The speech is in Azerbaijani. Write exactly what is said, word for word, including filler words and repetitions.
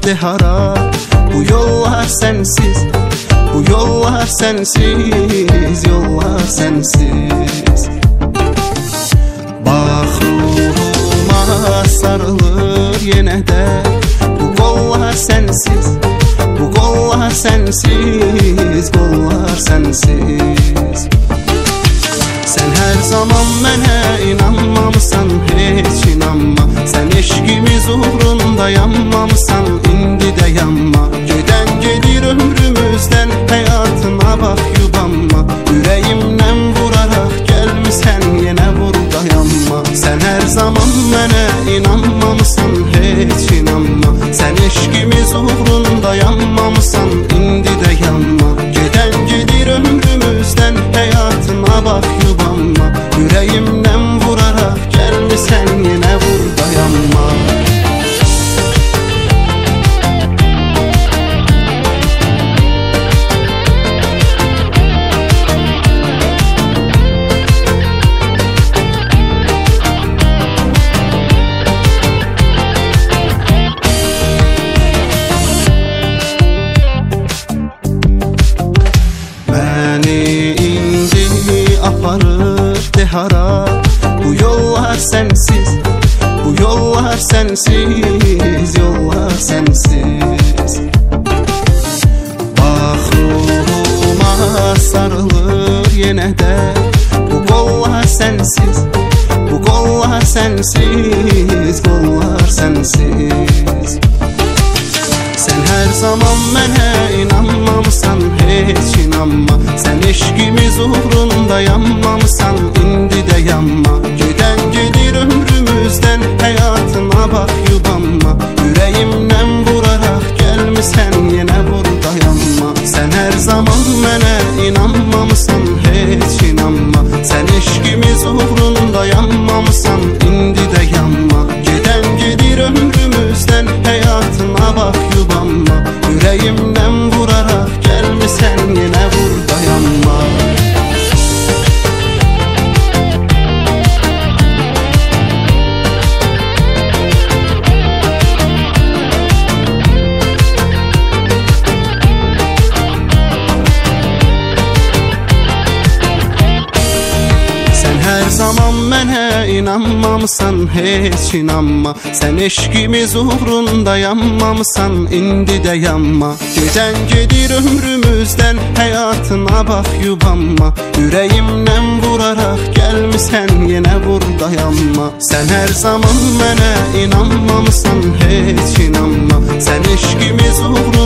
aparırdı hara. Bu yollar sensiz, bu yollar sensiz, yollar sensiz. Bax ruhuma sarılır yenə də bu qollar sensiz, bu qollar sensiz, qollar sensiz. Sen her zaman mənə inanmamısan, heç inanma. Sen eşkimiz uğrunda yanmamısan, indi də yanma. Gedən gedir ömrümüzdən, həyatına bax yubanma. Ürəyimdən vuraraq gəlmisən, yenə vur dayanma. Sen her zaman mənə inanmamısan, heç inanma. Sen eşkimiz uğrunda yanmamısan, indi də yanma. Gedən gedir ömrümüzdən, həyatına bax yubanma. Ürəyimdən vuraraq gəlmisən, yenə vur dayanma. Aparırdı hara. Bu yollar sensiz, bu yollar sensiz, yollar sensiz. Bax ruhuma sarılır yenə də bu qollar sensiz, bu qollar sensiz, qollar sensiz. Sen her zaman mənə inanmamısan, heç inanma. Sen eşkimiz uğrunda yanmamısan, indi də yanma. Gedən gedir ömrümüzdən, həyatına bax yubanma. Ürəyimdən vuraraq gəlmisən, yenə vur dayanma. Sen her zaman mənə inanmamısan, heç inanma. Sen eşkimiz uğrunda yanmamısan, indi də yanma. Gedən gedir ömrümüzdən, həyatına bax yubanma. Ürəyimdən vuraraq gəlmisən, yenə vur dayanma. Her zaman mənə inanmamısan, heç inanma. Sen eşkimiz uğrunda yanmamısan, indi də yanma. Gedən gedir ömrümüzdən, həyatına bax yubanma. Ürəyimdən vuraraq gəlmisən, yenə vur dayanma. Sen her zaman mənə inanmamısan, heç inanma. Sen eşkimiz uğrunda